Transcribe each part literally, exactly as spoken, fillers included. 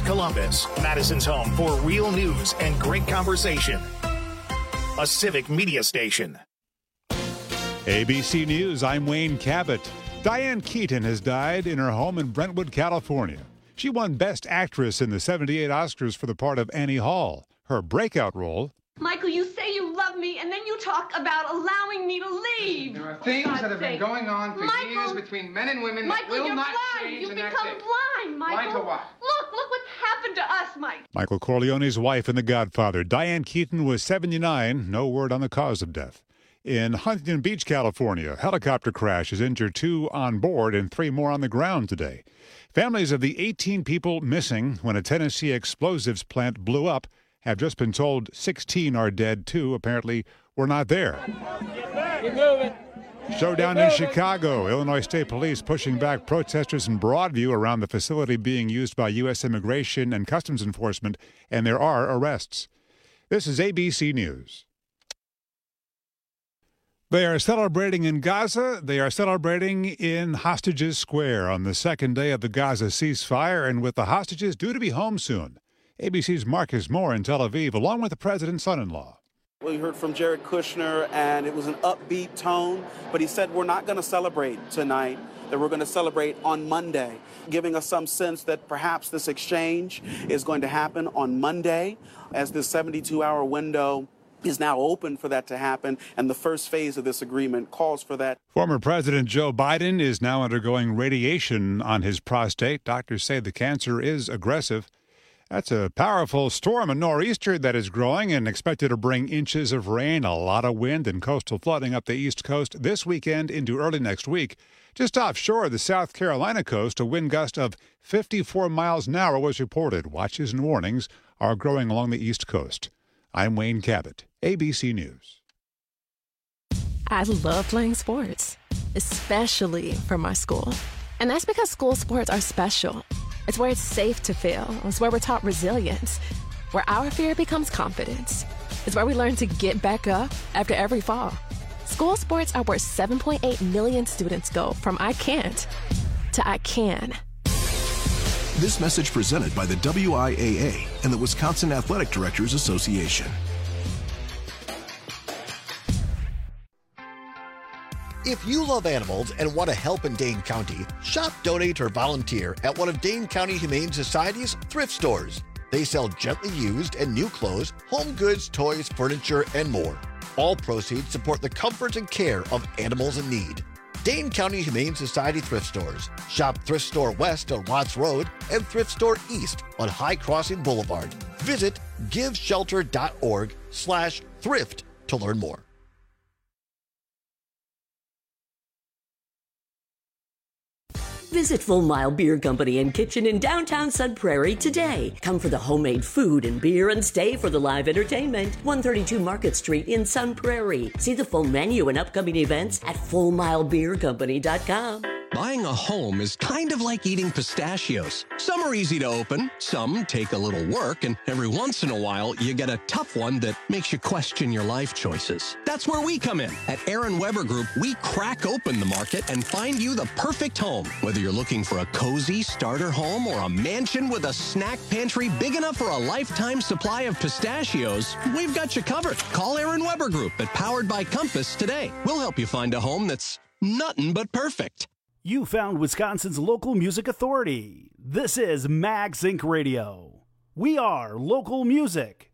Columbus, Madison's home for real news and great conversation. A civic media station. A B C News, I'm Wayne Cabot. Diane Keaton has died in her home in Brentwood, California. She won Best Actress in the seventy-eight Oscars for the part of Annie Hall. Her breakout role... Michael, you say you love me, and then you talk about allowing me to leave. There are things that have been going on for Michael, years between men and women Michael, that will you're not blind. change. You've and that's become it. blind, Michael. Blind to what? Look, look what's happened to us, Mike. Michael Corleone's wife in The Godfather. Diane Keaton was seventy-nine. No word on the cause of death. In Huntington Beach, California, a helicopter crash has injured two on board and three more on the ground today. Families of the eighteen people missing when a Tennessee explosives plant blew up have just been told sixteen are dead. Two apparently were not there. Keep moving. Showdown in Chicago. Illinois State Police pushing back protesters in Broadview around the facility being used by U S Immigration and Customs Enforcement, and there are arrests. This is A B C News. They are celebrating in Gaza. They are celebrating in Hostages Square on the second day of the Gaza ceasefire, and with the hostages due to be home soon. A B C's Marcus Moore in Tel Aviv, along with the president's son-in-law. We heard from Jared Kushner, and it was an upbeat tone, but he said we're not going to celebrate tonight, that we're going to celebrate on Monday, giving us some sense that perhaps this exchange is going to happen on Monday, as this seventy-two hour window is now open for that to happen, and the first phase of this agreement calls for that. Former President Joe Biden is now undergoing radiation on his prostate. Doctors say the cancer is aggressive. That's a powerful storm, a nor'easter that is growing and expected to bring inches of rain, a lot of wind, and coastal flooding up the East Coast this weekend into early next week. Just offshore the South Carolina coast, a wind gust of fifty-four miles an hour was reported. Watches and warnings are growing along the East Coast. I'm Wayne Cabot, A B C News. I love playing sports, especially for my school. And that's because school sports are special. It's where it's safe to fail. It's where we're taught resilience, where our fear becomes confidence. It's where we learn to get back up after every fall. School sports are where seven point eight million students go from I can't to I can. This message presented by the W I A A and the Wisconsin Athletic Directors Association. If you love animals and want to help in Dane County, shop, donate, or volunteer at one of Dane County Humane Society's thrift stores. They sell gently used and new clothes, home goods, toys, furniture, and more. All proceeds support the comfort and care of animals in need. Dane County Humane Society thrift stores. Shop Thrift Store West on Watts Road and Thrift Store East on High Crossing Boulevard. Visit giveshelter.org slash thrift to learn more. Visit Full Mile Beer Company and Kitchen in downtown Sun Prairie today. Come for the homemade food and beer and stay for the live entertainment. one thirty-two Market Street in Sun Prairie. See the full menu and upcoming events at full mile beer company dot com. Buying a home is kind of like eating pistachios. Some are easy to open, some take a little work, and every once in a while you get a tough one that makes you question your life choices. That's where we come in. At Aaron Weber Group, we crack open the market and find you the perfect home. Whether you're looking for a cozy starter home or a mansion with a snack pantry big enough for a lifetime supply of pistachios, we've got you covered. Call Aaron Weber Group at Powered by Compass today. We'll help you find a home that's nothing but perfect. You found Wisconsin's local music authority. This is Mag Zinc Radio. We are local music.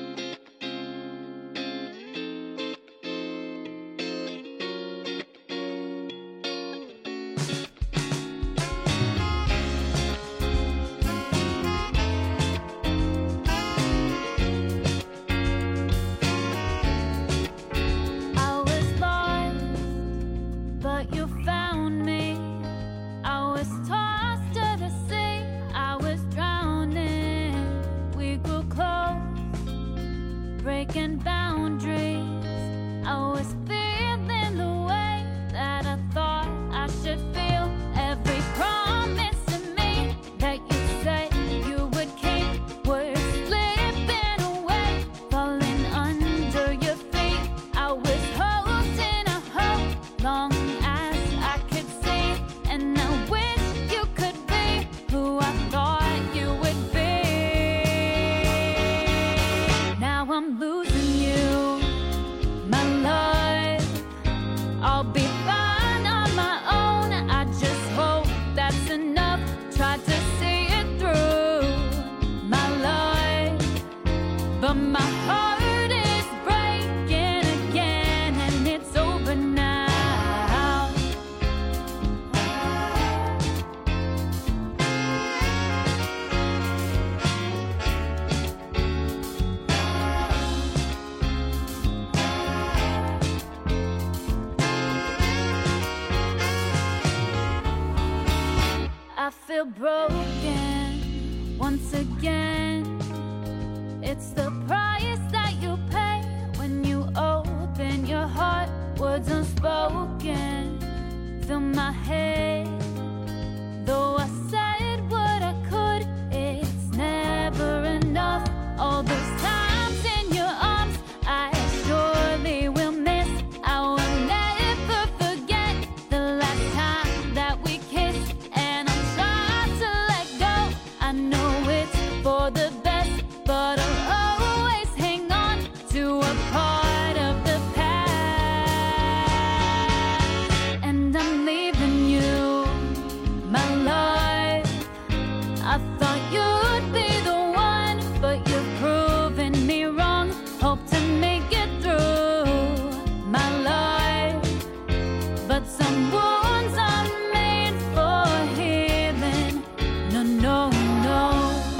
Breaking boundaries, I was feeling the way that I thought I should feel. Every promise to me that you said you would keep was slipping away, falling under your feet. I was holding a hope long as I could see, and I wish you could be who I thought you would be. feel broken once again. It's the price that you pay when you open your heart. Words unspoken fill my head. Though I said what I could, it's never enough. All those times in your arms I surely will miss. I will never forget the last time that we kissed. And I'm trying to let go. I know it's for the best, but I'll always hang on to a part of the past. And I'm leaving you, my life. I thought you'd be the one, but you've proven me wrong. Hope to make it through my life, but some wounds are made for healing. No, no, no.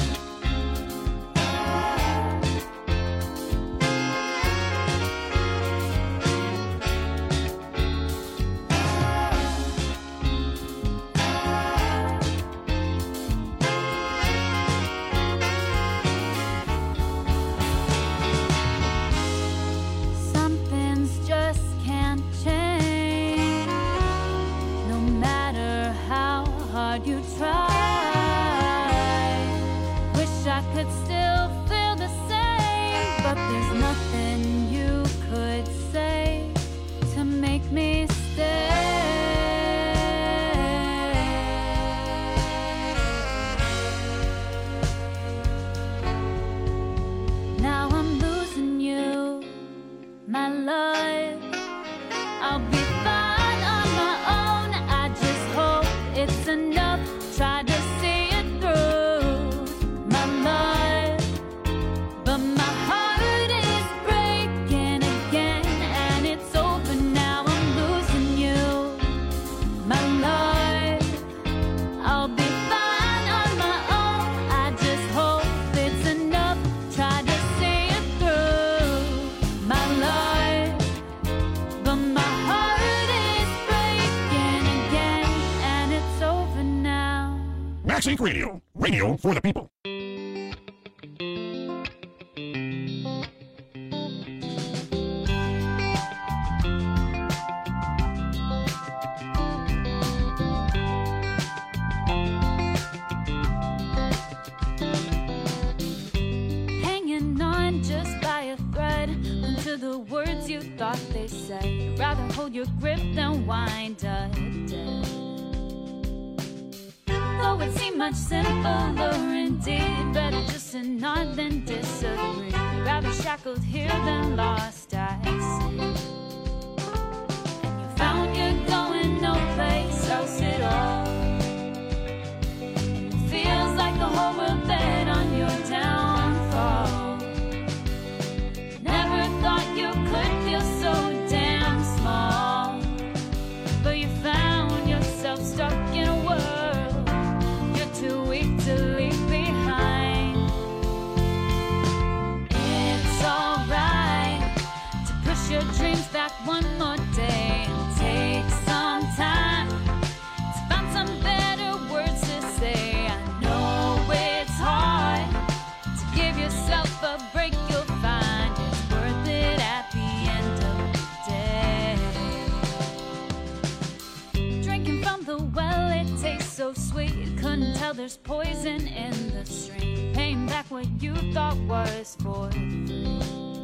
Some things just can't change, no matter how hard you try. Wish I could still feel the same, but there's nothing you could say to make me stay. Now I'm losing you, my life. I'll be fine on my own. I just hope it's enough. Try to see it through, my life, but my heart is breaking again, and it's over now. I'm losing you, my life. I'll be fine on my own. I just hope it's enough. Try to see it through, my life, but my heart is breaking again, and it's over now. Max Inc Radio. Radio for the people. Hanging on just by a thread onto the words you thought they said. You'd rather hold your grip than wind up dead. Though it seemed much simpler indeed, better just to nod than disagree. Rather shackled here than lost at sea. And you found you're going no place else at all. And it feels like the whole world bet on your downfall. Never thought you could feel so damn small, but you found yourself stuck in a world you're too weak to leave behind. It's alright to push your dreams back one more day and take some time to find some better words to say. I know it's hard to give yourself a break. You'll find it's worth it at the end of the day. Drinking from the well, it tastes so sweet. Couldn't tell there's poison in the stream. Paying back what you thought was for free.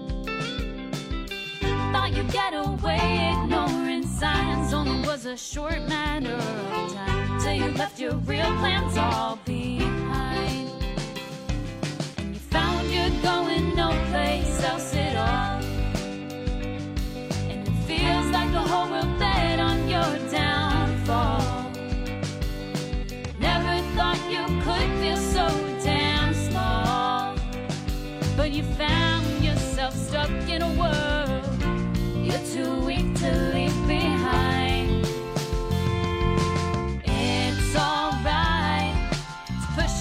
Thought you'd get away ignoring signs. Only was a short matter of time till you left your real plans all behind. And you found you're going no place else at all. And it feels like the whole world bet on your downfall. Never thought you could feel so damn small, but you found yourself stuck in a world you're too weak to leave behind. It's alright to push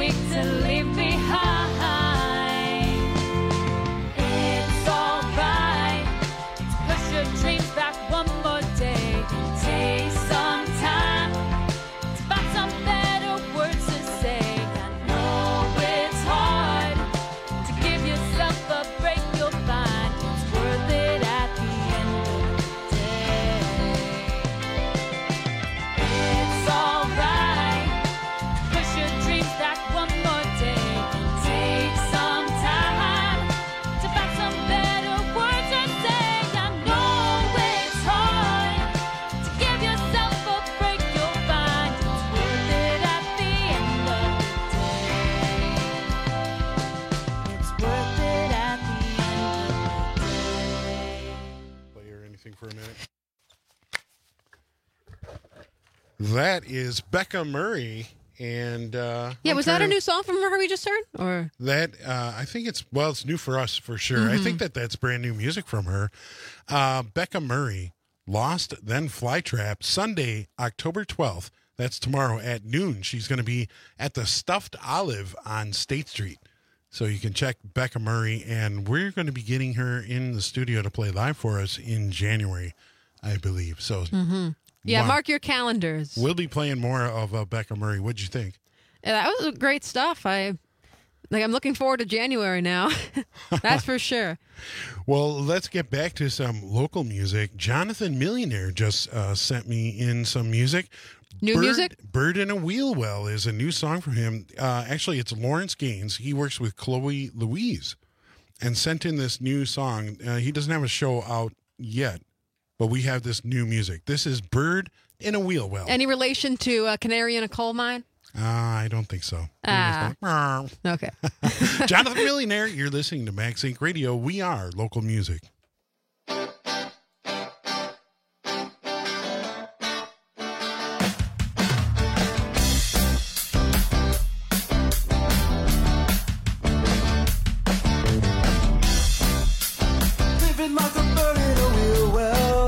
weak to leave behind. It's alright to push your dreams back one more day. Take some time to find some better words to say. I know it's hard to give yourself a break. You'll find it's worth it at the end of the day. It's alright to push your dreams back one more day. Take some time to find some better words to say. I know it's hard to give yourself a break. You'll find it's worth it at the end of the day. It's worth it at the end of the day. Play or anything for a minute. That is Becca Murray, and uh, Yeah, I'm was that a trying to- new song from her we just heard? Or That uh, I think it's well, it's new for us for sure. I Mhm. think that that's brand new music from her. Uh, Becca Murray, Lost Then Flytrap, Sunday, October twelfth. That's tomorrow at noon. She's going to be at the Stuffed Olive on State Street. So you can check Becca Murray, and we're going to be getting her in the studio to play live for us in January, I believe. So hmm yeah, Wow. mark your calendars. we'll be playing more of uh, Becca Murray. What'd you think? Yeah, that was great stuff. I like. I'm looking forward to January now. That's for sure. Well, let's get back to some local music. Jonathan Millionaire just uh, sent me in some music. New Bird, music? Bird in a Wheel Well is a new song from him. Uh, actually, it's Lawrence Gaines. He works with Chloe Louise and sent in this new song. Uh, he doesn't have a show out yet, but we have this new music. This is Bird in a Wheel Well. Any relation to uh, Canary in a Coal Mine? Uh, I don't think so. Ah. Okay. Jonathan Millionaire, you're listening to Max Inc Radio. We are local music. Living like a bird in a wheel well,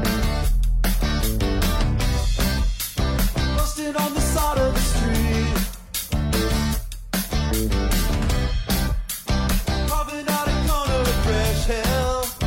busted on the side of the street, carving out a corner of fresh hell.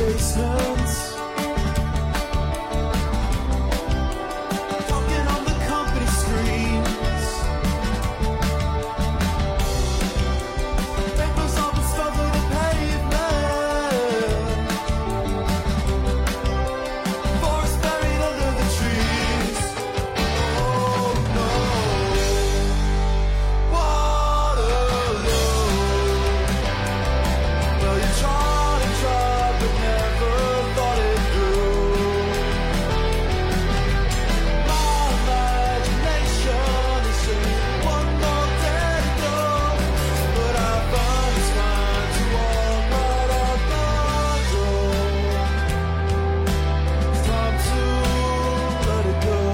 basements. Talking on the company screens. Papers on the stuff of the pavement. Forest buried under the trees. Oh no. Waterloo. Well, you tried and tried, but never thought it through. My imagination is just one more day to go, but I find it's fine to walk right out the door. It's time to let it go.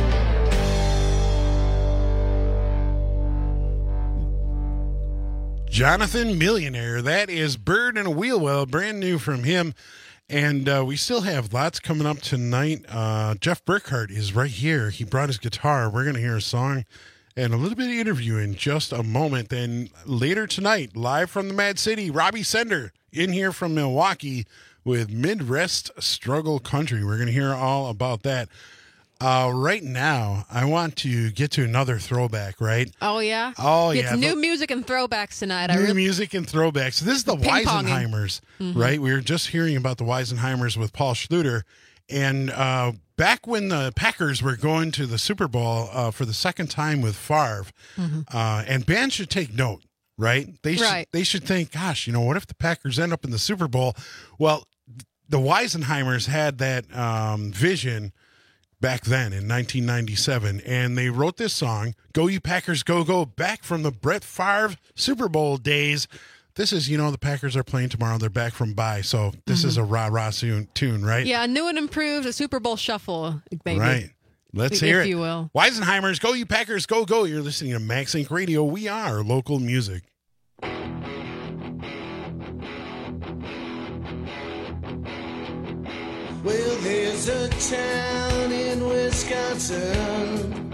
Jonathan Millionaire. That is Bird and a Wheel Well, brand new from him. And uh, we still have lots coming up tonight. Uh, Jeff Burkhart is right here. He brought his guitar. We're going to hear a song and a little bit of interview in just a moment. Then later tonight, live from the Mad City, Robbie Sender in here from Milwaukee with Midwest Struggle Country. We're going to hear all about that. Uh, right now, I want to get to another throwback, right? Oh, yeah? Oh, it's yeah. It's new The- music and throwbacks tonight. I New really, music and throwbacks. This is the Ping-ponging. Weisenheimers, Mhm. right? We were just hearing about the Weisenheimers with Paul Schluter. And uh, back when the Packers were going to the Super Bowl uh, for the second time with Favre, Mhm. uh, and bands should take note, right? They should, Right. they should think, gosh, you know, what if the Packers end up in the Super Bowl? Well, the Weisenheimers had that um, vision back then in nineteen ninety-seven, and they wrote this song, Go You Packers Go Go, back from the Brett Favre Super Bowl days. This is, you know, the Packers are playing tomorrow. They're back from bye, so this Mhm. is a rah-rah tune, tune, right? Yeah, new and improved, a Super Bowl shuffle, maybe. Right. Let's If hear it. you will. Weisenheimers, Go You Packers Go Go. You're listening to Max Inc Radio. We are local music. Well, there's a town in Wisconsin.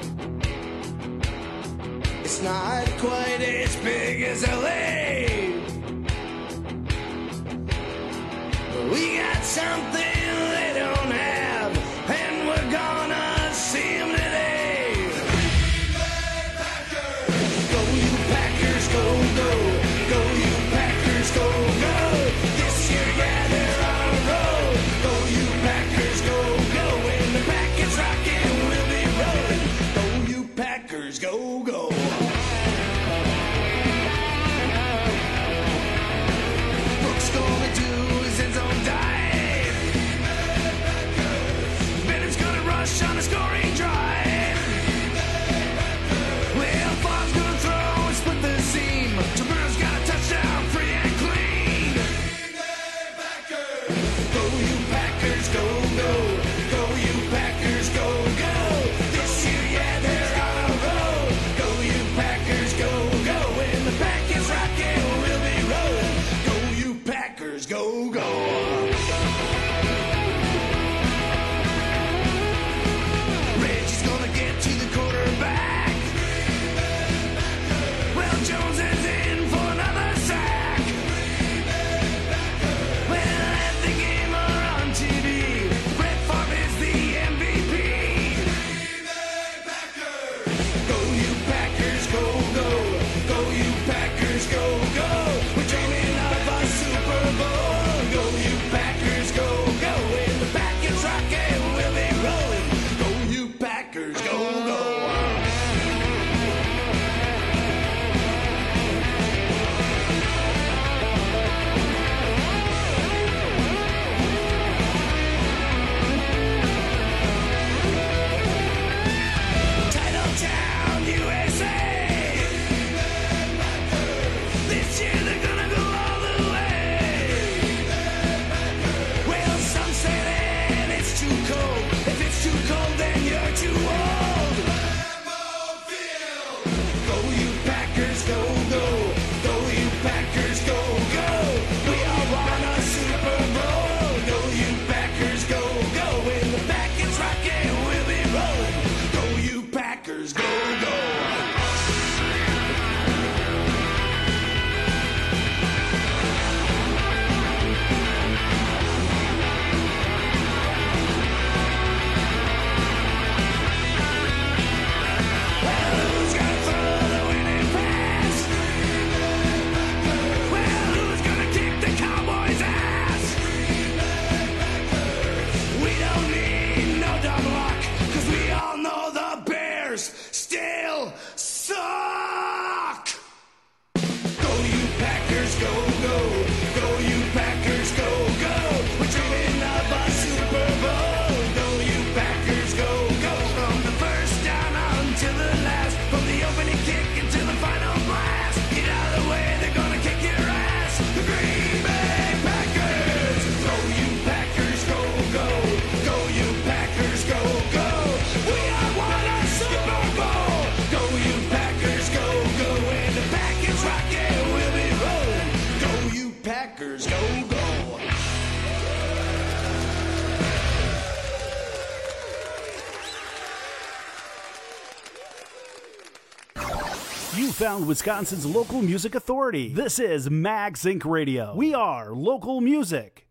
It's not quite as big as L A. But we got something they don't have, and we're gonna see them today. Go you Packers, go, go. Go you Packers, go, go. This year, yeah, they're on a roll. Go you Packers, go, go. When the pack is rocking, we'll be rolling. Go you Packers, go, go. Brooks gonna do his own dive. Packers go, go. You found Wisconsin's local music authority. This is Mags Incorporated. Radio. We are local music.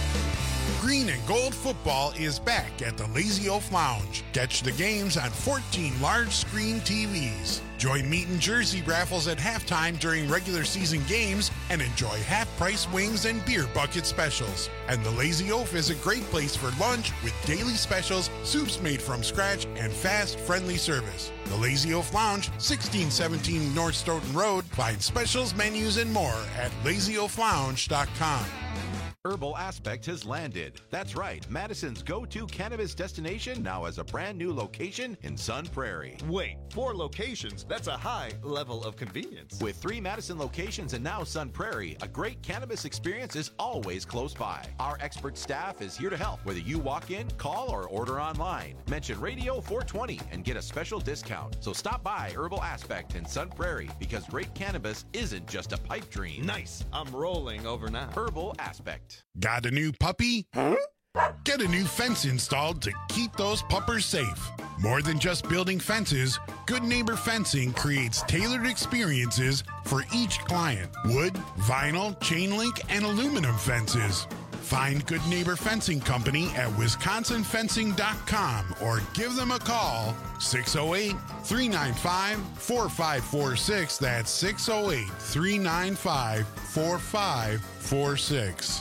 Green and Gold football is back at the Lazy Oaf Lounge. Catch the games on fourteen large screen T Vs. Join meat and jersey raffles at halftime during regular season games and enjoy half-price wings and beer bucket specials. And the Lazy Oaf is a great place for lunch with daily specials, soups made from scratch, and fast, friendly service. The Lazy Oaf Lounge, sixteen seventeen North Stoughton Road. Find specials, menus, and more at lazy oaf lounge dot com. Herbal Aspect has landed. That's right, Madison's go-to cannabis destination now has a brand new location in Sun Prairie. Wait, four locations? That's a high level of convenience. With three Madison locations and now Sun Prairie, a great cannabis experience is always close by. Our expert staff is here to help, whether you walk in, call, or order online. Mention Radio four twenty and get a special discount. So stop by Herbal Aspect in Sun Prairie, because great cannabis isn't just a pipe dream. Nice. I'm rolling over now. Herbal Aspect. Got a new puppy? Huh? Get a new fence installed to keep those puppers safe. More than just building fences, Good Neighbor Fencing creates tailored experiences for each client. Wood, vinyl, chain link, and aluminum fences. Find Good Neighbor Fencing Company at wisconsin fencing dot com or give them a call, six oh eight, three nine five, four five four six. That's six oh eight, three nine five, four five four six.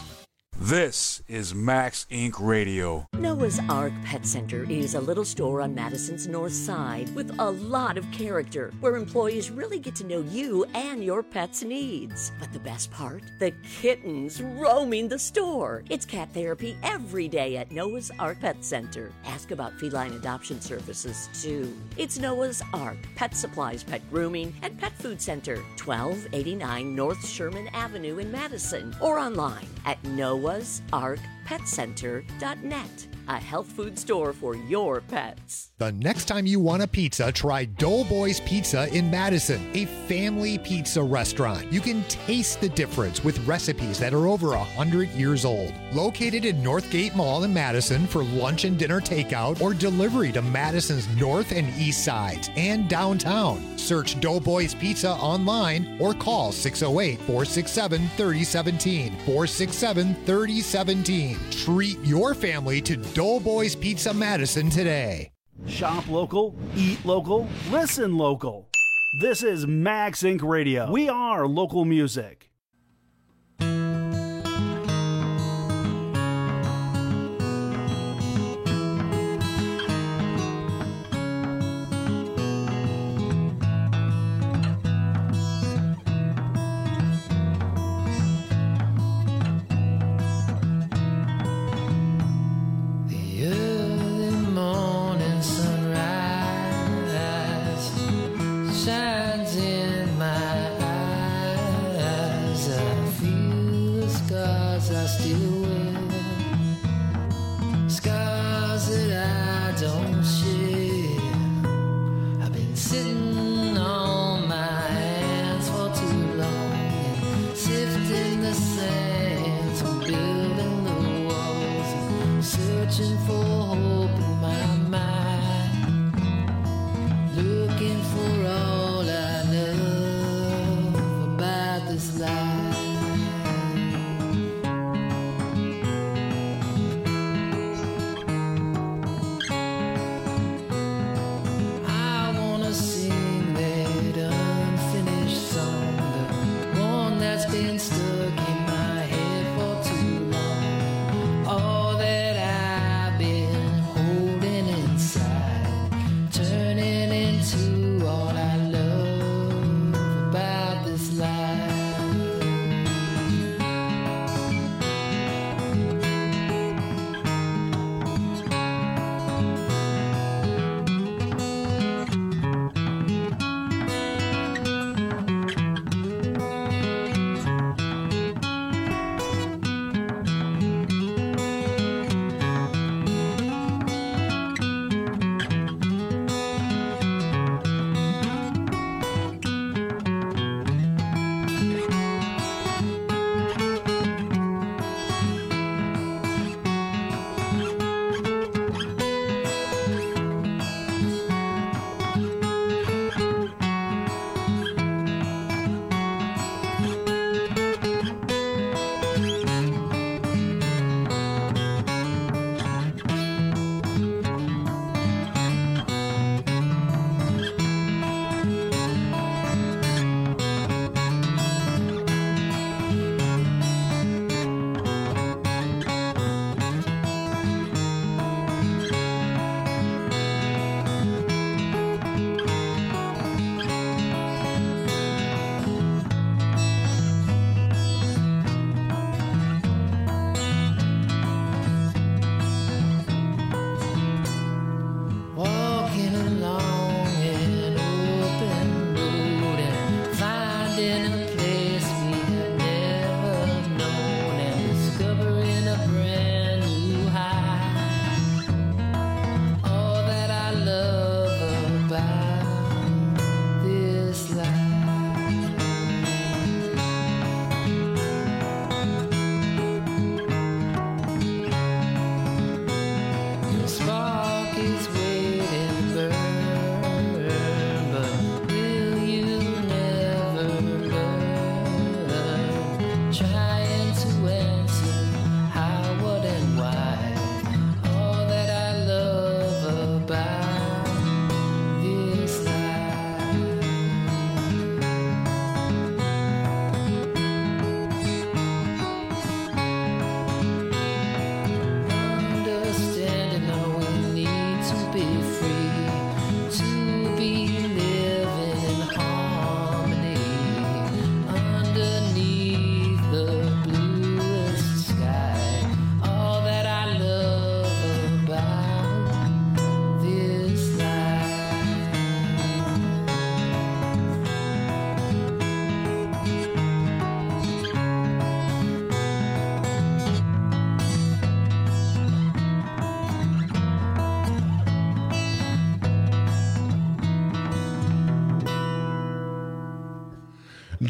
This is Max Incorporated. Radio. Noah's Ark Pet Center is a little store on Madison's north side with a lot of character, where employees really get to know you and your pet's needs. But the best part? The kittens roaming the store. It's cat therapy every day at Noah's Ark Pet Center. Ask about feline adoption services, too. It's Noah's Ark Pet Supplies, Pet Grooming, and Pet Food Center, twelve eighty-nine North Sherman Avenue in Madison, or online at noahs ark pet center dot net. A health food store for your pets. The next time you want a pizza, try Doughboys Pizza in Madison, a family pizza restaurant. You can taste the difference with recipes that are over one hundred years old. Located in Northgate Mall in Madison for lunch and dinner takeout or delivery to Madison's north and east sides and downtown. Search Doughboys Pizza online or call six oh eight, four six seven, three oh one seven, four six seven, three oh one seven. Treat your family to Doughboys Pizza Madison today. Shop local, eat local, listen local. This is Max Incorporated. Radio. We are local music.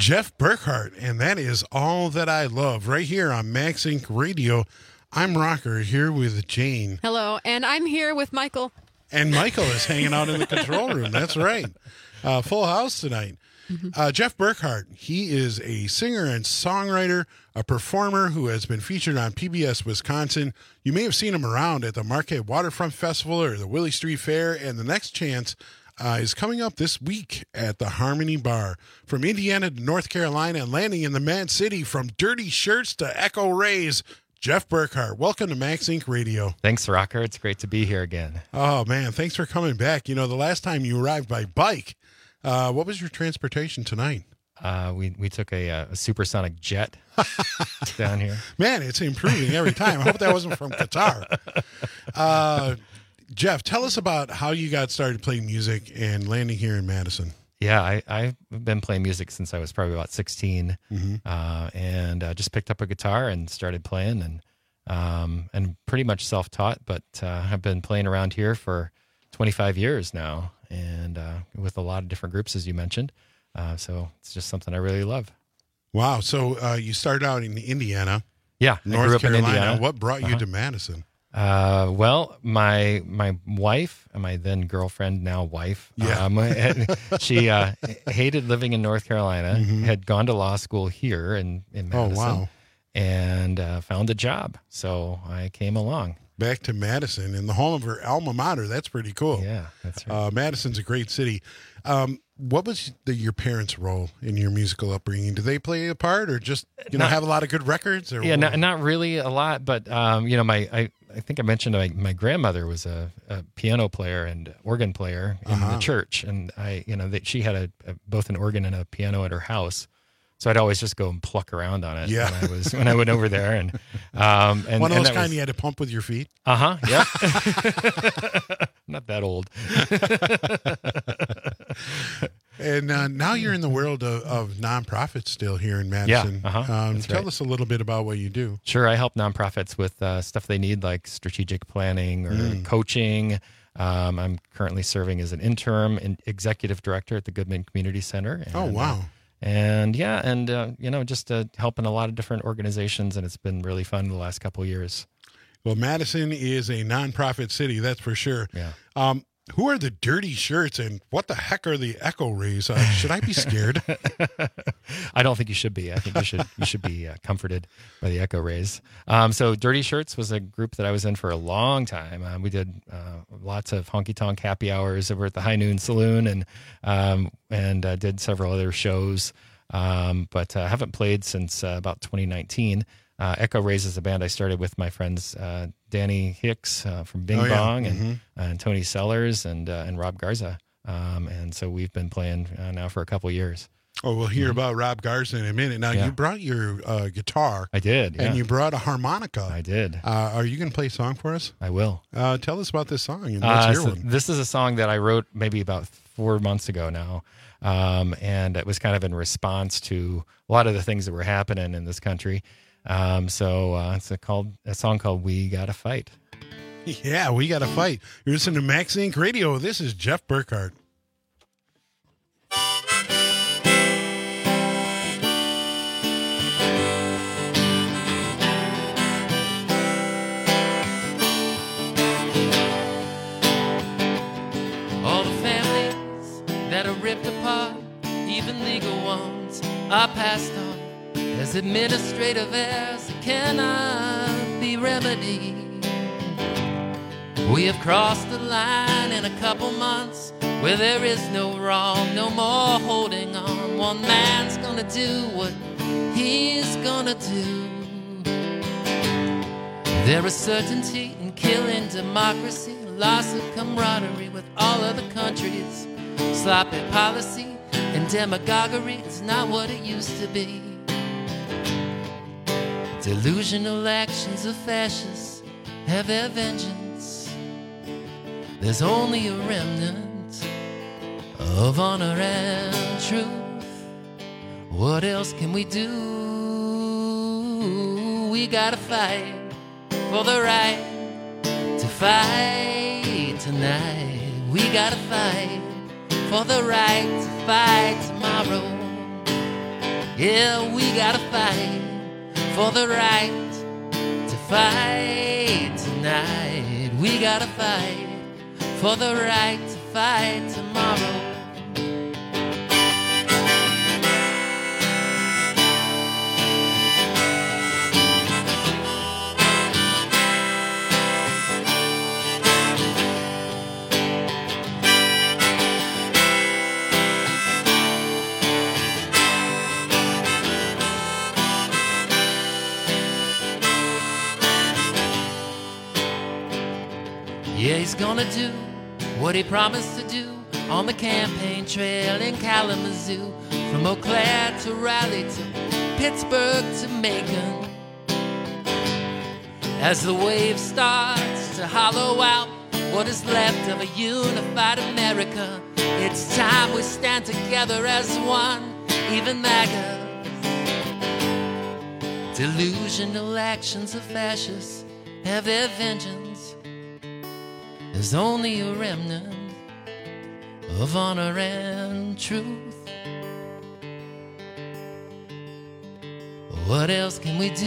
Jeff Burkhart, and that is All That I Love right here on Max Inc Radio. I'm Rocker here with Jane. Hello, and I'm here with Michael. And Michael is hanging out in the control room. That's right. Uh, full house tonight. Mm-hmm. Uh, Jeff Burkhart, he is a singer and songwriter, a performer who has been featured on P B S Wisconsin. You may have seen him around at the Marquette Waterfront Festival or the Willie Street Fair, and the next chance uh, is coming up this week at the Harmony Bar. From Indiana to North Carolina and landing in the Mad City, from Dirty Shirts to Echo Rays, Jeff Burkhart, welcome to Max Inc Radio. Thanks, Rocker. It's great to be here again. Oh, man, thanks for coming back. You know, the last time you arrived by bike, uh, what was your transportation tonight? Uh, we we took a, a supersonic jet down here. Man, it's improving every time. I hope that wasn't from Qatar. Uh, Jeff, tell us about how you got started playing music and landing here in Madison. Yeah, I, I've been playing music since I was probably about sixteen, mm-hmm. uh, and uh, just picked up a guitar and started playing, and um, and pretty much self-taught, but uh, I've been playing around here for twenty-five years now, and uh, with a lot of different groups, as you mentioned. Uh, so it's just something I really love. Wow. So uh, you started out in Indiana. Yeah, North I grew up Carolina. in Indiana. What brought you uh-huh. to Madison? Uh, well, my my wife, my then girlfriend, now wife, yeah. um, she uh, hated living in North Carolina, mm-hmm. had gone to law school here in, in Madison, oh, wow. and uh, found a job. So I came along. Back to Madison, in the home of her alma mater. That's pretty cool. Yeah, that's right. Uh, Madison's a great city. Um, what was the, your parents' role in your musical upbringing? Do they play a part, or just you know Not, have a lot of good records? Or yeah, not, not really a lot, but um, you know, my I, I think I mentioned my, my grandmother was a, a piano player and organ player in uh-huh. the church, and I you know that she had a, a both an organ and a piano at her house. So I'd always just go and pluck around on it yeah. when I was when I went over there, and um, and one of and those kind was, you had to pump with your feet. Uh huh. Yeah. Not that old. And uh, now you're in the world of, of nonprofits still here in Madison. Yeah, uh-huh. um, That's tell right. us a little bit about what you do. Sure, I help nonprofits with uh, stuff they need, like strategic planning or Mm. coaching. Um, I'm currently serving as an interim and executive director at the Goodman Community Center. And, Oh, wow. Uh, and yeah, and uh, you know, just uh, helping a lot of different organizations, and it's been really fun the last couple of years. Well, Madison is a nonprofit city, that's for sure. Yeah. Um, who are the Dirty Shirts, and what the heck are the Echo Rays? Uh, should I be scared? I don't think you should be. I think you should you should be uh, comforted by the Echo Rays. Um, so Dirty Shirts was a group that I was in for a long time. Uh, we did uh, lots of honky tonk happy hours over at the High Noon Saloon, and um, and uh, did several other shows. Um, but I uh, haven't played since uh, about twenty nineteen. Uh, Echo Rays is a band I started with my friends uh, Danny Hicks uh, from Bing Oh, yeah. Bong and, Mhm. and Tony Sellers and uh, and Rob Garza. Um, and so we've been playing uh, now for a couple of years. Oh, we'll hear about Rob Garza in a minute. Now, Yeah. you brought your uh, guitar. I did, yeah. And you brought a harmonica. I did. Uh, are you going to play a song for us? I will. Uh, tell us about this song. And what's Uh, your so one? this is a song that I wrote maybe about four months ago now. Um, and it was kind of in response to a lot of the things that were happening in this country. Um, so uh, it's a, called, a song called We Gotta Fight. Yeah, we got to fight. You're listening to Max Inc Radio. This is Jeff Burkhart. All the families that are ripped apart, even legal ones, are passed on as administrative errors that cannot be remedied. We have crossed the line in a couple months where there is no wrong, no more holding on. One man's gonna do what he's gonna do. There is certainty in killing democracy, loss of camaraderie with all other countries. Sloppy policy and demagoguery is not what it used to be. Delusional actions of fascists have their vengeance. There's only a remnant of honor and truth. What else can we do? We gotta fight for the right to fight tonight. We gotta fight for the right to fight tomorrow. Yeah, we gotta fight for the right to fight tonight. We gotta fight for the right to fight tomorrow. Yeah, he's gonna do what he promised to do on the campaign trail in Kalamazoo. From Eau Claire to Raleigh to Pittsburgh to Macon. As the wave starts to hollow out what is left of a unified America, it's time we stand together as one, even MAGA. Delusional actions of fascists have their vengeance. There's only a remnant of honor and truth. What else can we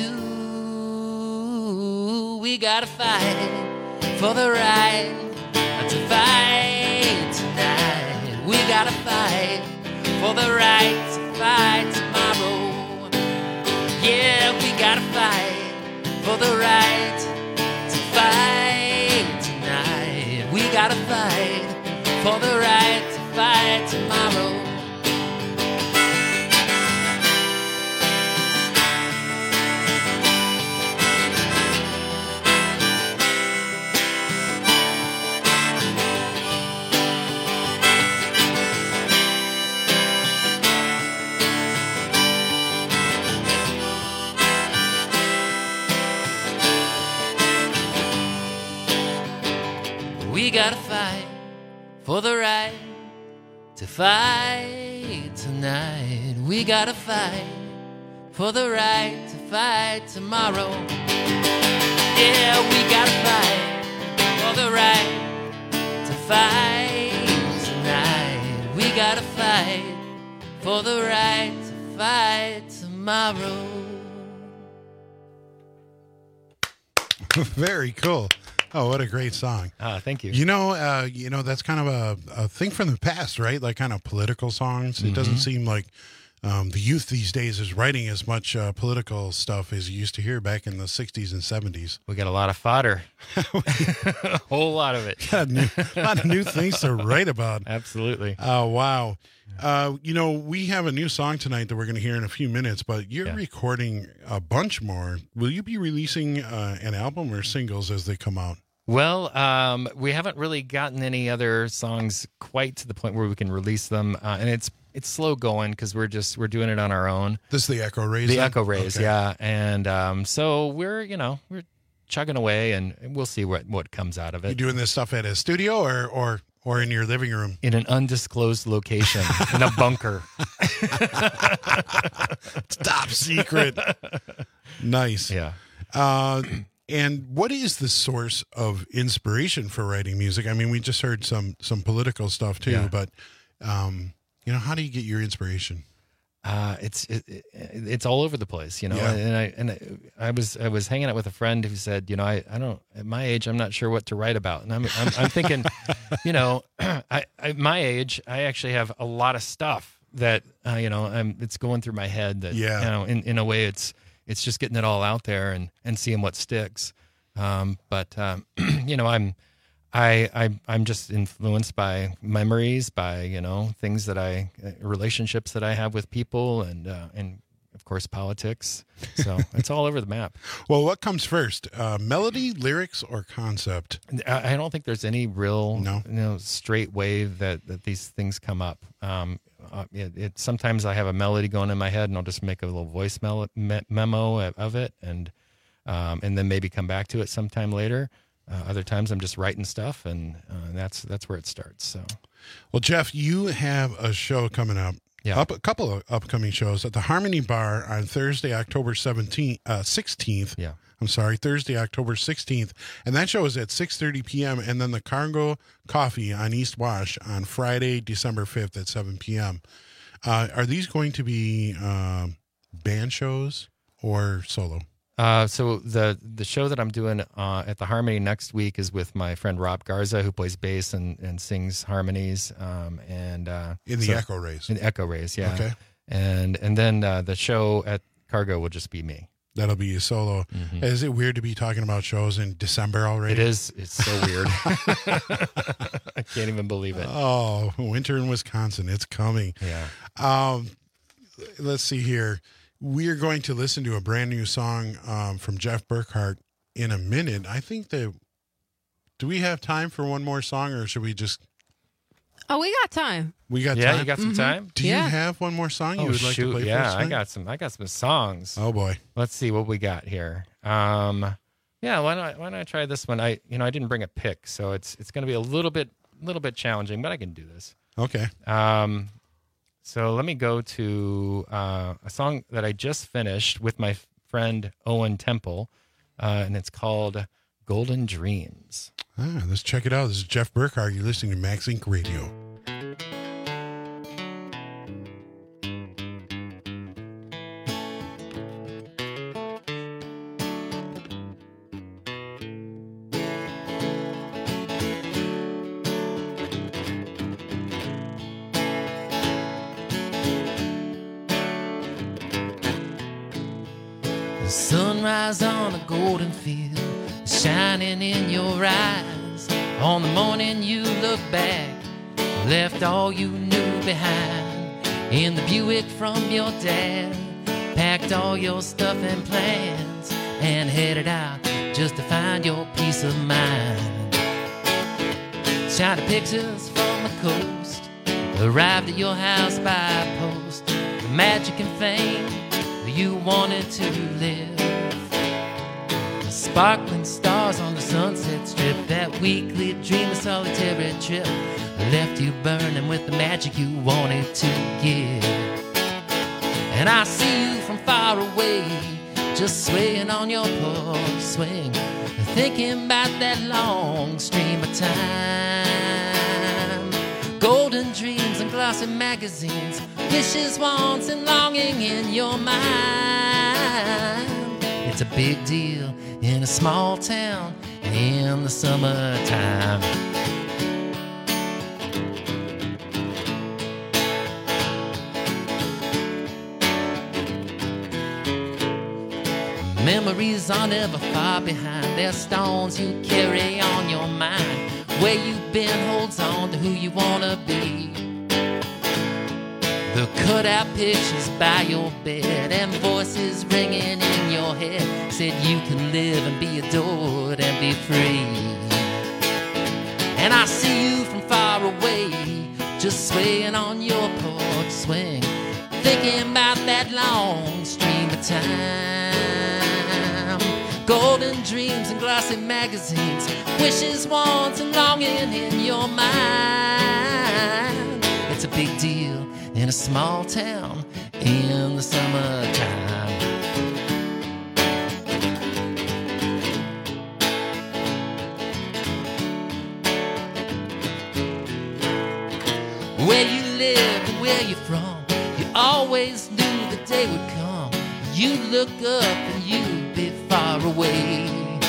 do? We gotta fight for the right to fight tonight. We gotta fight for the right to fight tomorrow. Yeah, we gotta fight for the right to fight tonight. We gotta fight for the right to fight tomorrow. We gotta fight for the right to fight tonight. We gotta fight for the right to fight tomorrow. Yeah, we gotta fight for the right to fight tonight. We gotta fight for the right to fight tomorrow. Very cool. Oh, what a great song. Ah, thank you. You know, uh, you know, that's kind of a, a thing from the past, right? Like kind of political songs. It Mm-hmm. doesn't seem like um, the youth these days is writing as much uh, political stuff as you used to hear back in the sixties and seventies. We got a lot of fodder. A whole lot of it. Got a, new, a lot of new things to write about. Absolutely. Oh, wow. Uh, you know, we have a new song tonight that we're going to hear in a few minutes, but you're Yeah. recording a bunch more. Will you be releasing uh, an album or singles as they come out? Well, um, we haven't really gotten any other songs quite to the point where we can release them, uh, and it's it's slow going because we're just we're doing it on our own. This is the Echo Rays? The then? Echo Rays, Okay. yeah, and um, so we're you know we're chugging away, and we'll see what what comes out of it. You doing this stuff at a studio or or or in your living room? In an undisclosed location, in a bunker. Top secret. Nice. Yeah. Uh, and what is the source of inspiration for writing music? I mean, we just heard some some political stuff too, Yeah. but um, you know, how do you get your inspiration? Uh, it's it, it, it's all over the place, you know. Yeah. And I and I, I was I was hanging out with a friend who said, you know, I, I don't at my age I'm not sure what to write about, and I'm I'm, I'm thinking, you know, I at my age I actually have a lot of stuff that uh, you know I'm it's going through my head that Yeah. you know in, in a way it's it's just getting it all out there and and seeing what sticks. Um, but um, you know I'm. I, I I'm just influenced by memories, by you know things that I, relationships that I have with people, and uh, and of course politics. So it's all over the map. Well, what comes first, uh, melody, lyrics, or concept? I, I don't think there's any real No. you know straight way that, that these things come up. Um, uh, it, it sometimes I have a melody going in my head, and I'll just make a little voice mel- me- memo of it, and um, and then maybe come back to it sometime later. Uh, other times I'm just writing stuff, and uh, that's that's where it starts. So, Well, Jeff, you have a show coming up. Yeah. Up, a couple of upcoming shows at the Harmony Bar on Thursday, October seventeenth, uh, sixteenth. Yeah. I'm sorry, Thursday, October sixteenth. And that show is at six thirty p.m. And then the Cargo Coffee on East Wash on Friday, December fifth at seven p.m. Uh, are these going to be um, band shows or solo? Uh, so the the show that I'm doing uh, at the Harmony next week is with my friend Rob Garza, who plays bass and, and sings harmonies. Um, and uh, In the so- Echo Rays. In the Echo Rays, yeah. Okay. And and then uh, the show at Cargo will just be me. That'll be a solo. Mhm. Is it weird to be talking about shows in December already? It is. It's so weird. I can't even believe it. Oh, winter in Wisconsin. It's coming. Yeah. Um, let's see here. We are going to listen to a brand new song um, from Jeff Burkhart in a minute. I think that, do we have time for one more song, or should we just, Oh, we got time. we got Yeah, time? you got some Mhm. time? Do Yeah. you have one more song you Oh, would like shoot. to play for yeah, us? I tonight? got some. I got some songs. Oh boy. Let's see what we got here. Um, yeah, why not? Why not try this one? I, you know, I didn't bring a pick, so it's it's going to be a little bit, little bit challenging, but I can do this. Okay. Um, so let me go to uh, a song that I just finished with my friend Owen Temple, uh, and it's called "Golden Dreams." Ah, let's check it out. This is Jeff Burkhart. You're listening to Max Inc Radio. The sunrise on a golden field shining in your eyes. On the morning you look back, left all you knew behind. In the Buick from your dad, packed all your stuff and plans, and headed out just to find your peace of mind. Shiny pictures from the coast arrived at your house by post. The magic and fame you wanted to live. The sparkling stars on the sunset strip, that weekly dream of solitary trip, left you burning with the magic you wanted to give. And I see you from far away, just swaying on your porch swing, thinking about that long stream of time. Golden dreams and glossy magazines, wishes, wants, and longing in your mind. It's a big deal in a small town in the summertime. Memories are never far behind. They're stones you carry on your mind. Where you've been holds on to who you wanna be. The cutout pictures by your bed and voices ringing in your head said you can live and be adored and be free. And I see you from far away, just swaying on your porch swing, thinking about that long stream of time. Golden dreams and glossy magazines, wishes, wants, and longing in your mind. It's a big deal in a small town in the summertime. Where you live and where you're from, you always knew the day would come. You'd look up and you'd be far away.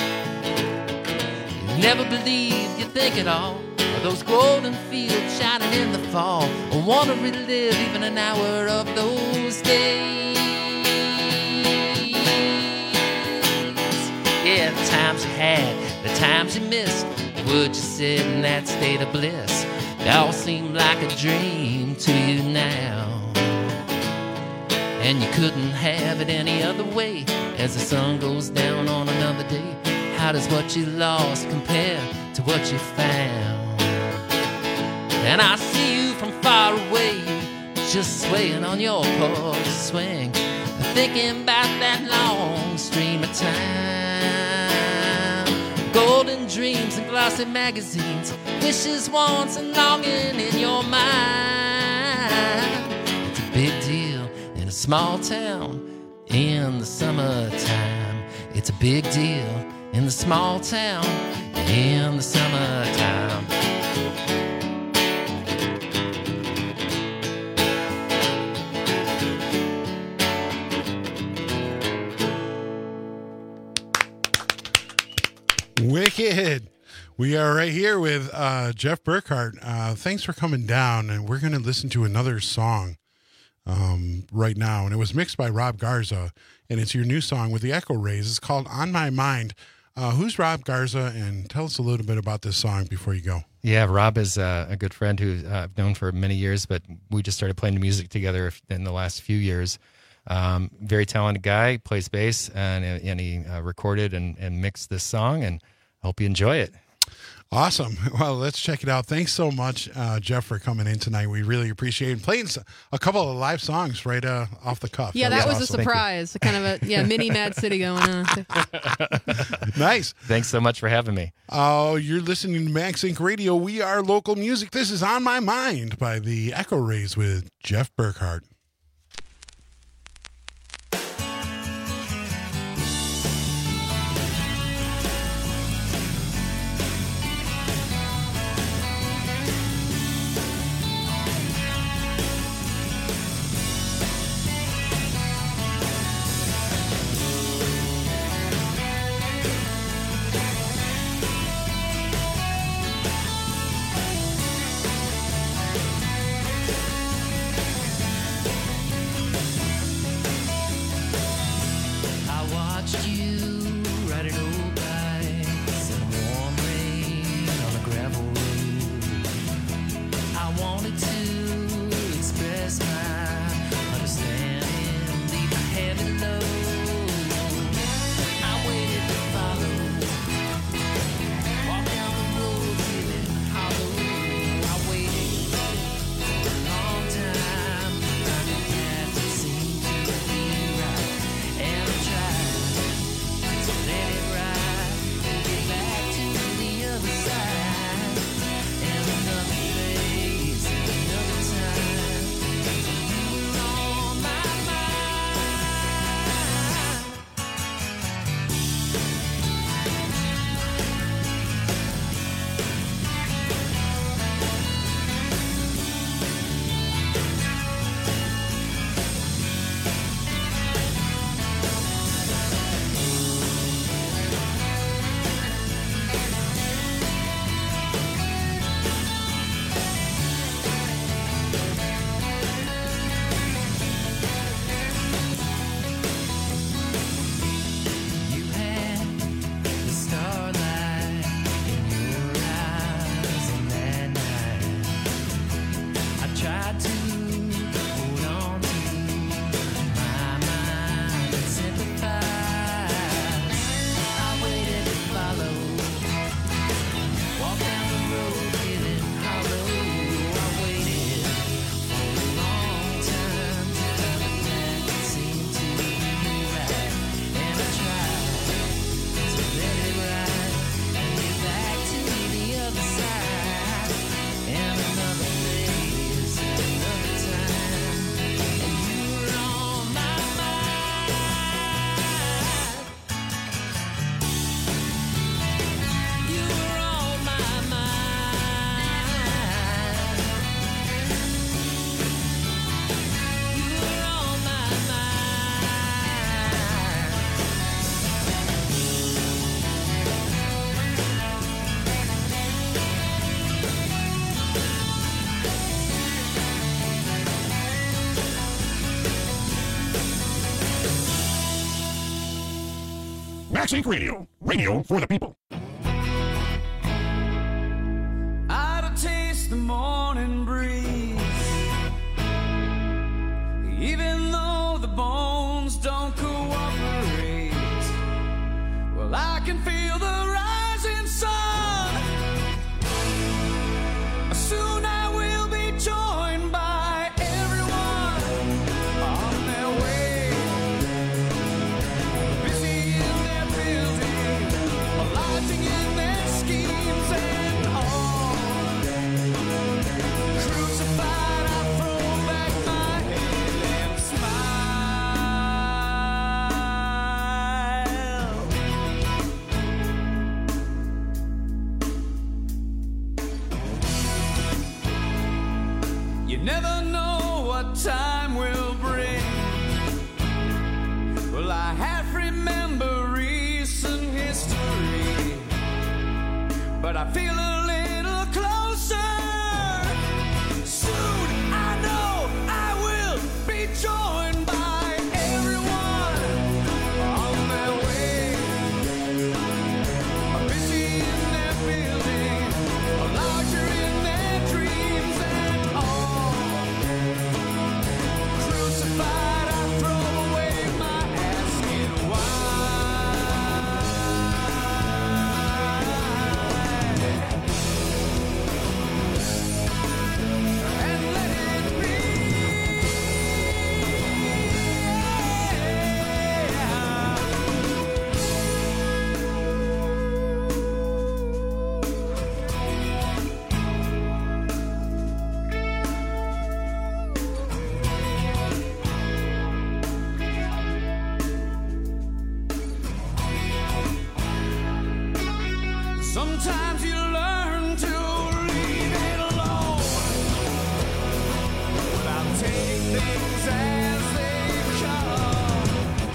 You never believed you'd think it all, of those golden fields shining in the fall. I wanna relive even an hour of those days. Yeah, the times you had, the times you missed, would you sit in that state of bliss? They all seem like a dream to you now. And you couldn't have it any other way. As the sun goes down on another day, how does what you lost compare to what you found? And I see you from far away, just swaying on your porch swing, thinking about that long stream of time. Golden dreams and glossy magazines, wishes, wants, and longing in your mind. It's a big deal in a small town in the summertime. It's a big deal in the small town in the summertime. Wicked. We are right here with uh, Jeff Burkhart. Uh, thanks for coming down, and we're going to listen to another song um, right now, and it was mixed by Rob Garza, and it's your new song with the Echo Rays. It's called On My Mind. Uh, who's Rob Garza, and tell us a little bit about this song before you go. Yeah, Rob is uh, a good friend who uh, I've known for many years, but we just started playing music together in the last few years. Um, very talented guy, plays bass, and, and he uh, recorded and, and mixed this song, and I hope you enjoy it. Awesome. Well, let's check it out. Thanks so much, uh, Jeff, for coming in tonight. We really appreciate it. And playing a couple of live songs right uh, off the cuff. Yeah, that, that was, was awesome. a surprise. Kind of a yeah mini Mad City going on. Nice. Thanks so much for having me. Oh, uh, you're listening to Max Inc Radio. We are local music. This is On My Mind by the Echo Rays with Jeff Burkhart. Max Inc Radio, radio for the people. I'd taste the morning breeze, even though the bones don't cooperate. Well, I can feel the rising sun. Soon I will be joined by everyone on their way, busy in their building, lighting but I feel a little closer. Soon I know I will be joined by everyone on their way. Busy in their building, larger in their dreams and all. Crucified, I throw away my asking why. And let it be. Sometimes you learn to leave it alone, but I'll take things as they come.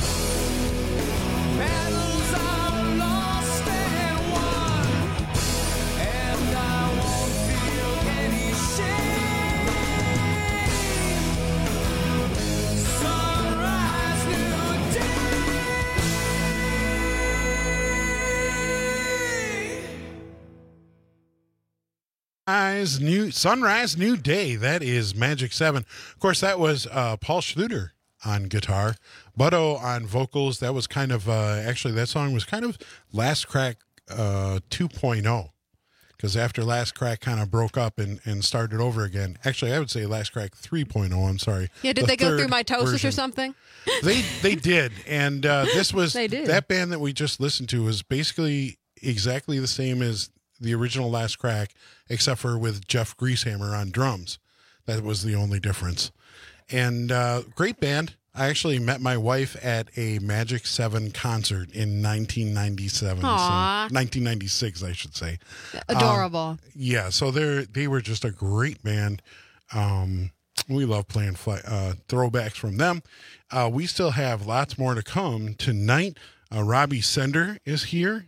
Battles are lost and won, and I won't feel any shame. Sunrise, new day. Sunrise, new sunrise, new day. That is Magic Seven. Of course, that was uh, Paul Schluter on guitar, Butto on vocals. That was kind of uh, actually that song was kind of Last Crack uh, two point oh, because after Last Crack kind of broke up and, and started over again. Actually, I would say Last Crack three point oh. I'm sorry. Yeah, did The they go through third mitosis version. or something? They they did, and uh, this was They did. that band that we just listened to was basically exactly the same as the original Last Crack, except for with Jeff Greasehammer on drums. That was the only difference. And uh, great band. I actually met my wife at a Magic Seven concert in nineteen ninety-seven. Aw. So nineteen ninety-six, I should say. Adorable. Um, yeah, so they they were just a great band. Um, we love playing fly, uh, throwbacks from them. Uh, we still have lots more to come tonight. Uh, Robbie Sender is here.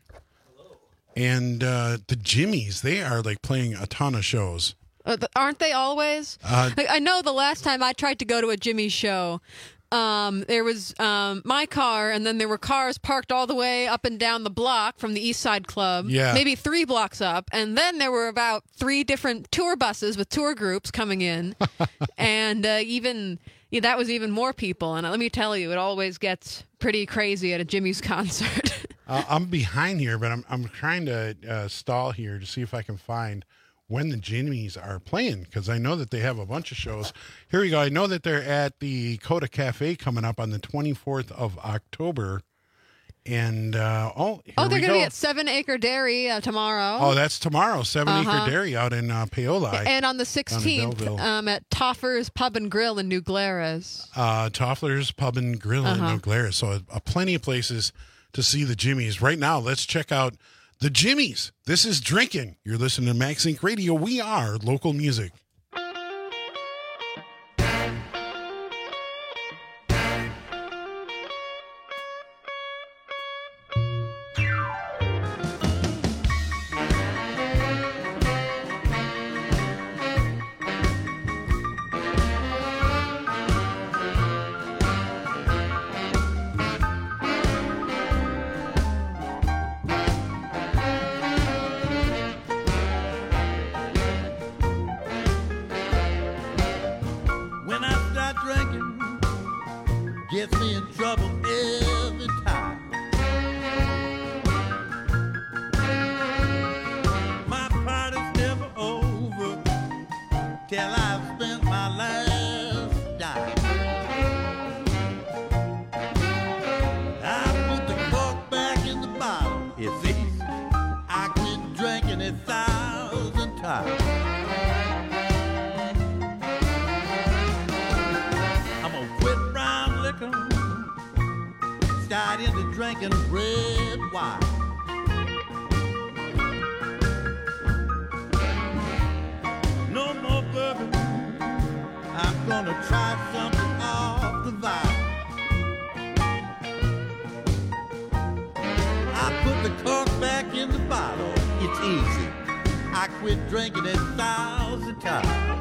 And uh, the Jimmies, they are like playing a ton of shows. Uh, th- aren't they always? Uh, Like, I know the last time I tried to go to a Jimmy show, um, there was um, my car, and then there were cars parked all the way up and down the block from the East Side Club, Yeah. maybe three blocks up, and then there were about three different tour buses with tour groups coming in, and uh, even yeah, that was even more people. And let me tell you, it always gets pretty crazy at a Jimmy's concert. Uh, I'm behind here, but I'm I'm trying to uh, stall here to see if I can find when the Jimmies are playing, because I know that they have a bunch of shows. Here we go. I know that they're at the Coda Cafe coming up on the twenty-fourth of October. And, uh, oh, here oh, they're we going to go. be at Seven Acre Dairy uh, tomorrow. Oh, that's tomorrow. Seven Uh-huh. Acre Dairy out in uh, Paoli. And on the down in sixteenth, Belleville. um, at Toffer's Pub and Grill in New Glarus. uh, Toffler's Pub and Grill Uh-huh. in New Glarus. So uh, plenty of places to see the Jimmies. Right now, let's check out the Jimmies. This is Drinking. You're listening to Max Inc Radio. We are local music. When I start drinking, gets me in trouble every time. My party's never over till I've spent my last dime. I put the cork back in the bottle. You see, I quit drinking a thousand times. I'm gonna quit brown liquor, start into drinking red wine. No more bourbon, I'm gonna try something off the vine. I put the cork back in the bottle, it's easy. I quit drinking a thousand times.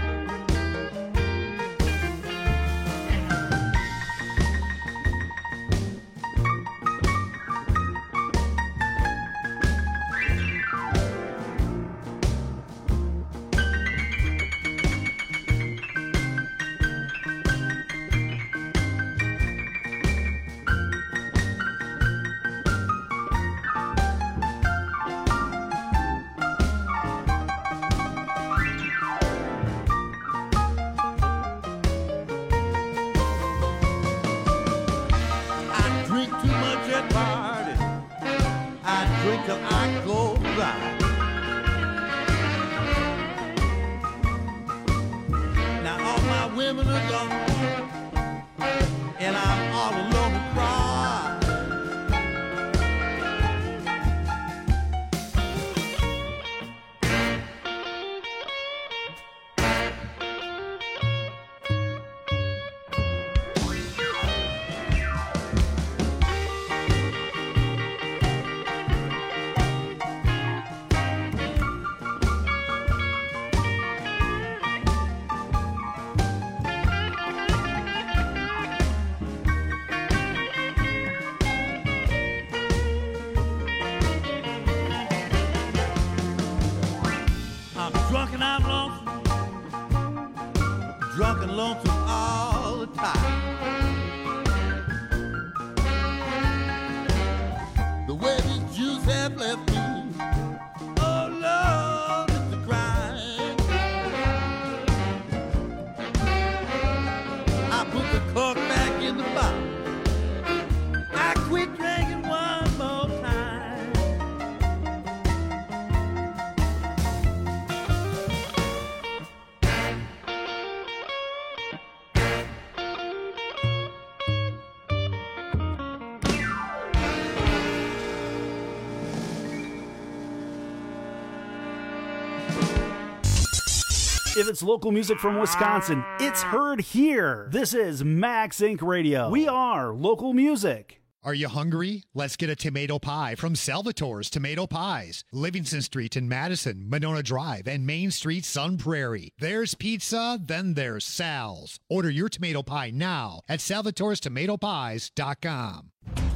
Drunk and I'm lonesome, drunk and lonesome all the time. The way these Jews have left me, oh Lord, it's a crime. I put the cork back in the bottle. I quit drinking one more time. If it's local music from Wisconsin, it's heard here. This is Max Inc Radio. We are local music. Are you hungry? Let's get a tomato pie from Salvatore's Tomato Pies. Livingston Street in Madison, Monona Drive, and Main Street, Sun Prairie. There's pizza, then there's Sal's. Order your tomato pie now at salvatores tomato pies dot com.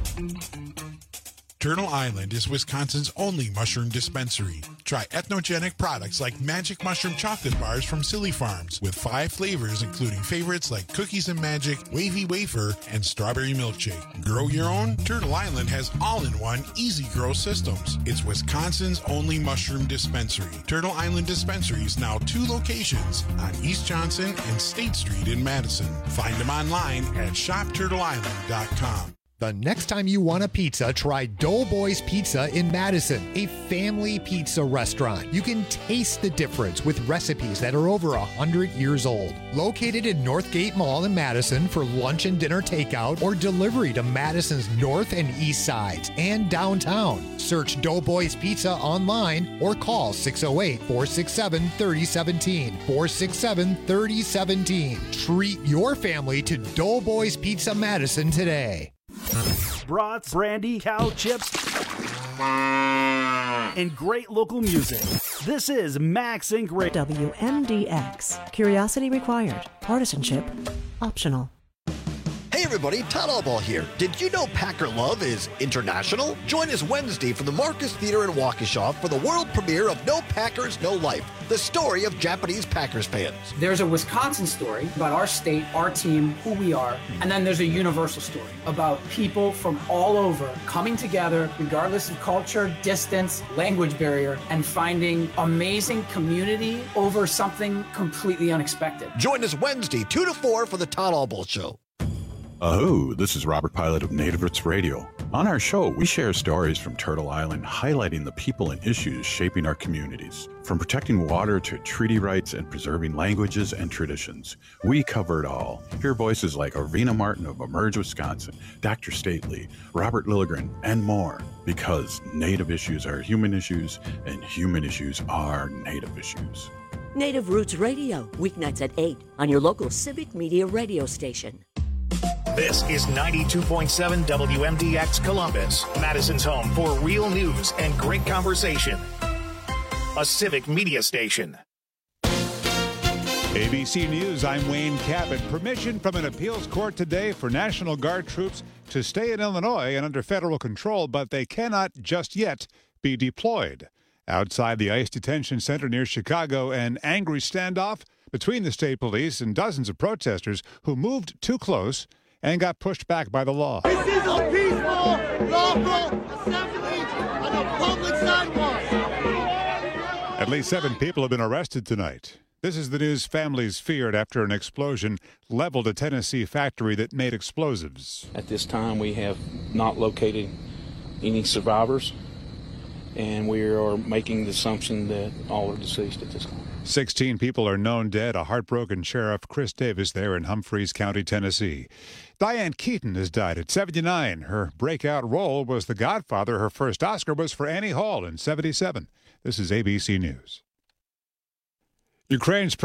Turtle Island is Wisconsin's only mushroom dispensary. Try ethnogenic products like magic mushroom chocolate bars from Silly Farms with five flavors including favorites like Cookies and Magic, Wavy Wafer, and Strawberry Milkshake. Grow your own? Turtle Island has all-in-one easy grow systems. It's Wisconsin's only mushroom dispensary. Turtle Island Dispensary is now two locations on East Johnson and State Street in Madison. Find them online at shop turtle island dot com. The next time you want a pizza, try Doughboys Pizza in Madison, a family pizza restaurant. You can taste the difference with recipes that are over one hundred years old. Located in Northgate Mall in Madison for lunch and dinner takeout or delivery to Madison's north and east sides and downtown. Search Doughboys Pizza online or call six oh eight, four six seven, three oh one seven, four six seven, three oh one seven. Treat your family to Doughboys Pizza Madison today. Brats, brandy, cow chips, and great local music. This is Max Inc Radio. W M D X. Curiosity required. Partisanship optional. Hey everybody, Todd Allball here. Did you know Packer Love is international? Join us Wednesday from the Marcus Theater in Waukesha for the world premiere of No Packers, No Life, the story of Japanese Packers fans. There's a Wisconsin story about our state, our team, who we are, and then there's a universal story about people from all over coming together, regardless of culture, distance, language barrier, and finding amazing community over something completely unexpected. Join us Wednesday, two to four for the Todd Allball Show. Aho, this is Robert Pilot of Native Roots Radio. On our show, we share stories from Turtle Island highlighting the people and issues shaping our communities. From protecting water to treaty rights and preserving languages and traditions, we cover it all. Hear voices like Arvina Martin of Emerge Wisconsin, Doctor Stately, Robert Lilligren, and more. Because Native issues are human issues, and human issues are Native issues. Native Roots Radio, weeknights at eight on your local Civic Media radio station. This is ninety-two point seven W M D X Columbus, Madison's home for real news and great conversation. a Civic Media station. A B C News, I'm Wayne Cabot. Permission from an appeals court today for National Guard troops to stay in Illinois and under federal control, but they cannot just yet be deployed. Outside the ICE detention center near Chicago, an angry standoff between the state police and dozens of protesters who moved too close and got pushed back by the law. This is a peaceful, lawful assembly on a public sidewalk. At least seven people have been arrested tonight. This is the news families feared after an explosion leveled a Tennessee factory that made explosives. At this time, we have not located any survivors, and we are making the assumption that all are deceased at this time. sixteen people are known dead. A heartbroken Sheriff Chris Davis there in Humphreys County, Tennessee. Diane Keaton has died at seventy-nine. Her breakout role was The Godfather. Her first Oscar was for Annie Hall in seventy-seven. This is A B C News. Ukraine's